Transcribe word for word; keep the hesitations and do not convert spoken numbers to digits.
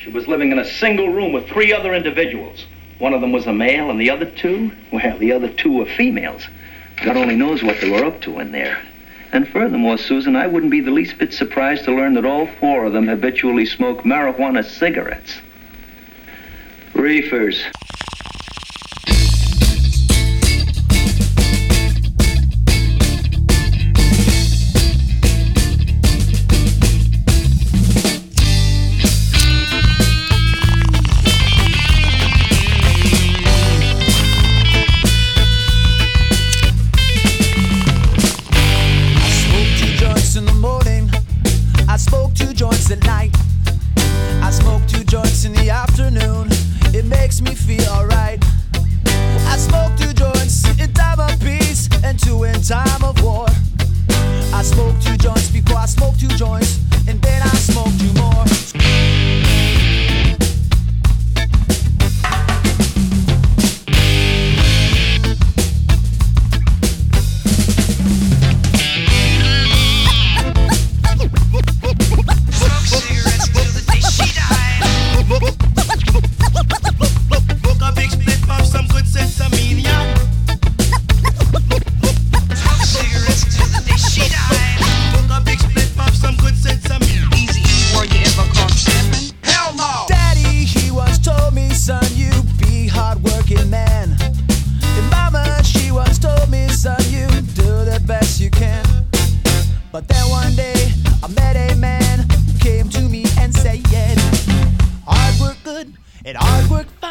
She was living in a single room with three other individuals. One of them was a male, and the other two, well, the other two were females. God only knows what they were up to in there. And furthermore, Susan, I wouldn't be the least bit surprised to learn that all four of them habitually smoke marijuana cigarettes. Reefers. At night, I smoke two joints in the afternoon. It makes me feel alright. I smoke two joints in time of peace and two in time of war. I smoke two joints before I smoke two joints, and then I smoke two more. But then one day I met a man who came to me and said, hard work good and hard work